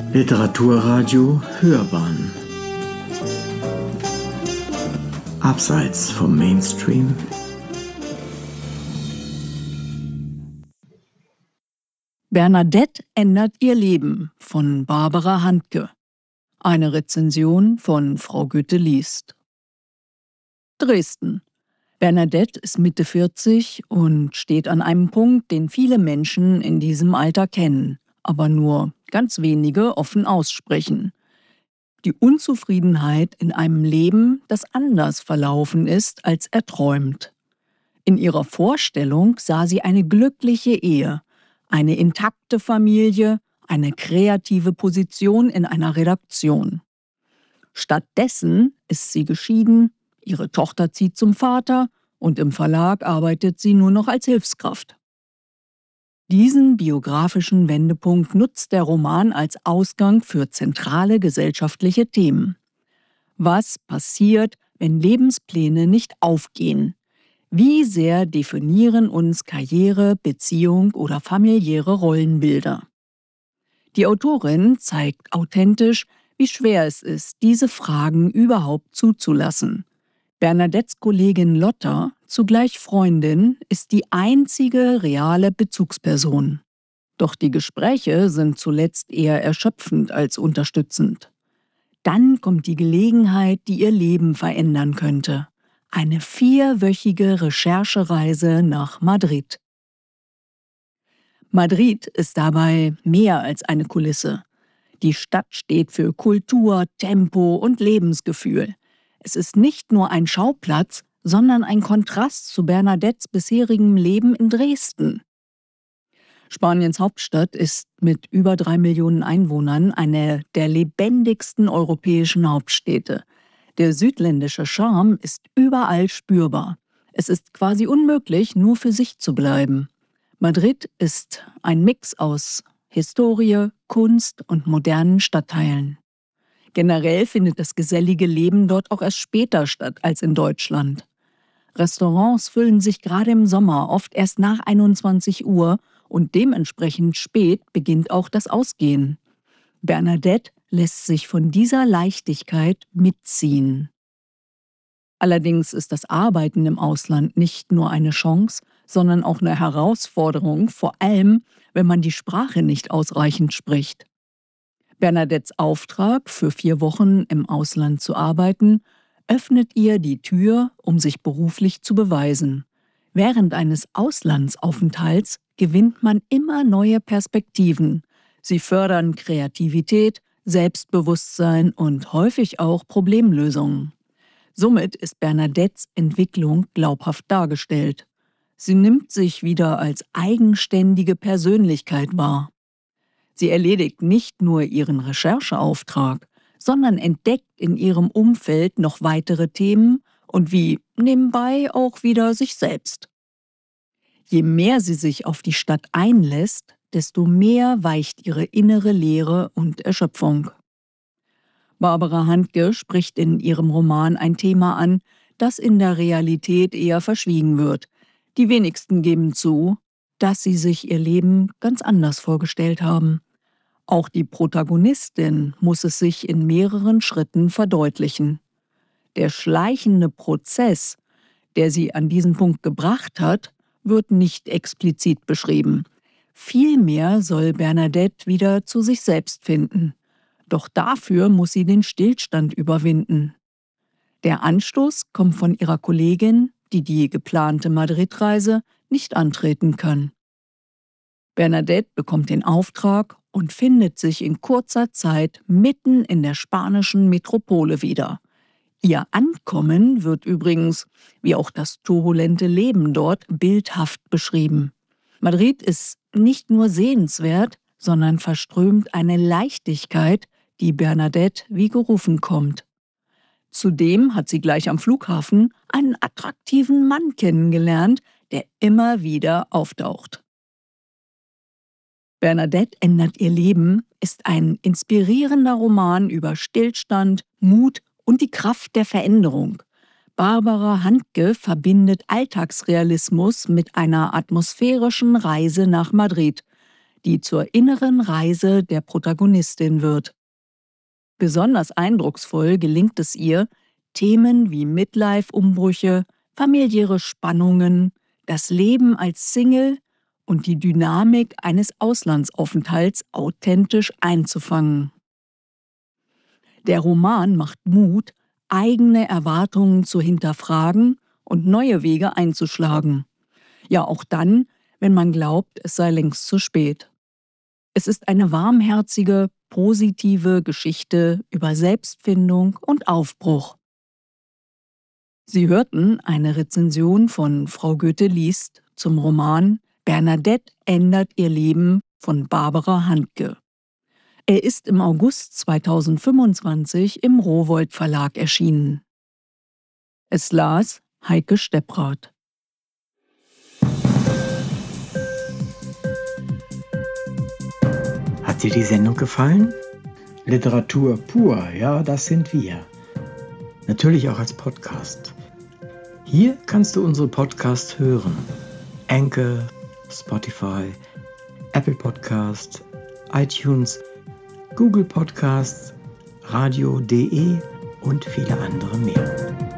Literaturradio Hörbahn Abseits vom Mainstream. Bernadette ändert ihr Leben von Barbara Handke. Eine Rezension von Frau Goethe liest. Dresden. Bernadette ist Mitte 40 und steht an einem Punkt, den viele Menschen in diesem Alter kennen, aber nur ganz wenige offen aussprechen. Die Unzufriedenheit in einem Leben, das anders verlaufen ist, als erträumt. In ihrer Vorstellung sah sie eine glückliche Ehe, eine intakte Familie, eine kreative Position in einer Redaktion. Stattdessen ist sie geschieden, ihre Tochter zieht zum Vater und im Verlag arbeitet sie nur noch als Hilfskraft. Diesen biografischen Wendepunkt nutzt der Roman als Ausgang für zentrale gesellschaftliche Themen. Was passiert, wenn Lebenspläne nicht aufgehen? Wie sehr definieren uns Karriere, Beziehung oder familiäre Rollenbilder? Die Autorin zeigt authentisch, wie schwer es ist, diese Fragen überhaupt zuzulassen. Bernadettes Kollegin Lotta, zugleich Freundin, ist die einzige reale Bezugsperson. Doch die Gespräche sind zuletzt eher erschöpfend als unterstützend. Dann kommt die Gelegenheit, die ihr Leben verändern könnte. Eine 4-wöchige Recherchereise nach Madrid. Madrid ist dabei mehr als eine Kulisse. Die Stadt steht für Kultur, Tempo und Lebensgefühl. Es ist nicht nur ein Schauplatz, sondern ein Kontrast zu Bernadettes bisherigem Leben in Dresden. Spaniens Hauptstadt ist mit über 3 Millionen Einwohnern eine der lebendigsten europäischen Hauptstädte. Der südländische Charme ist überall spürbar. Es ist quasi unmöglich, nur für sich zu bleiben. Madrid ist ein Mix aus Historie, Kunst und modernen Stadtteilen. Generell findet das gesellige Leben dort auch erst später statt als in Deutschland. Restaurants füllen sich gerade im Sommer oft erst nach 21 Uhr und dementsprechend spät beginnt auch das Ausgehen. Bernadette lässt sich von dieser Leichtigkeit mitziehen. Allerdings ist das Arbeiten im Ausland nicht nur eine Chance, sondern auch eine Herausforderung, vor allem, wenn man die Sprache nicht ausreichend spricht. Bernadettes Auftrag, für 4 Wochen im Ausland zu arbeiten, öffnet ihr die Tür, um sich beruflich zu beweisen. Während eines Auslandsaufenthalts gewinnt man immer neue Perspektiven. Sie fördern Kreativität, Selbstbewusstsein und häufig auch Problemlösungen. Somit ist Bernadettes Entwicklung glaubhaft dargestellt. Sie nimmt sich wieder als eigenständige Persönlichkeit wahr. Sie erledigt nicht nur ihren Rechercheauftrag, sondern entdeckt in ihrem Umfeld noch weitere Themen und wie nebenbei auch wieder sich selbst. Je mehr sie sich auf die Stadt einlässt, desto mehr weicht ihre innere Leere und Erschöpfung. Barbara Handke spricht in ihrem Roman ein Thema an, das in der Realität eher verschwiegen wird. Die wenigsten geben zu, dass sie sich ihr Leben ganz anders vorgestellt haben. Auch die Protagonistin muss es sich in mehreren Schritten verdeutlichen. Der schleichende Prozess, der sie an diesen Punkt gebracht hat, wird nicht explizit beschrieben. Vielmehr soll Bernadette wieder zu sich selbst finden. Doch dafür muss sie den Stillstand überwinden. Der Anstoß kommt von ihrer Kollegin, die die geplante Madrid-Reise nicht antreten kann. Bernadette bekommt den Auftrag und findet sich in kurzer Zeit mitten in der spanischen Metropole wieder. Ihr Ankommen wird übrigens, wie auch das turbulente Leben dort, bildhaft beschrieben. Madrid ist nicht nur sehenswert, sondern verströmt eine Leichtigkeit, die Bernadette wie gerufen kommt. Zudem hat sie gleich am Flughafen einen attraktiven Mann kennengelernt, der immer wieder auftaucht. Bernadette ändert ihr Leben ist ein inspirierender Roman über Stillstand, Mut und die Kraft der Veränderung. Barbara Handke verbindet Alltagsrealismus mit einer atmosphärischen Reise nach Madrid. die zur inneren Reise der Protagonistin wird. Besonders eindrucksvoll gelingt es ihr, Themen wie Midlife-Umbrüche, familiäre Spannungen, das Leben als Single und die Dynamik eines Auslandsaufenthalts authentisch einzufangen. Der Roman macht Mut, eigene Erwartungen zu hinterfragen und neue Wege einzuschlagen. Ja, auch dann, wenn man glaubt, es sei längst zu spät. Es ist eine warmherzige, positive Geschichte über Selbstfindung und Aufbruch. Sie hörten eine Rezension von Frau Goethe liest zum Roman Bernadette ändert ihr Leben von Barbara Handke. Er ist im August 2025 im Rowohlt Verlag erschienen. Es las Heike Stepprath. Hat dir die Sendung gefallen? Literatur pur, ja, das sind wir. Natürlich auch als Podcast. Hier kannst du unsere Podcasts hören. Anchor, Spotify, Apple Podcast, iTunes, Google Podcasts, radio.de und viele andere mehr.